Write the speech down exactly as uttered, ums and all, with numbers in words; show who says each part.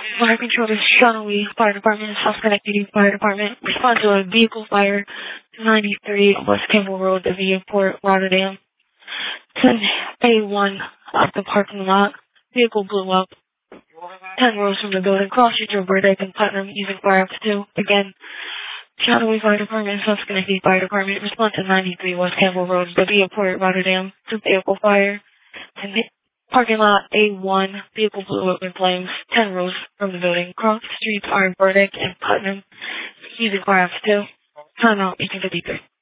Speaker 1: Fire control to Shawnee Fire Department, South Schenectady Fire Department. Respond to a vehicle fire, ninety-three West Campbell Road, Davenport, Rotterdam. ten A one off the parking lot. Vehicle blew up. ten rows from the building. Cross Street, Verdict, and Putnam using fire up to two. Again, Shawnee Fire Department, South Schenectady Fire Department. Respond to ninety-three West Campbell Road, Davenport, Rotterdam. Two vehicle fire. ten Parking lot A one, vehicle blew up in flames, ten rows from the building. Cross Street, Iron Verdict, and Putnam, using fire up to two. Time out, eighteen fifty-three.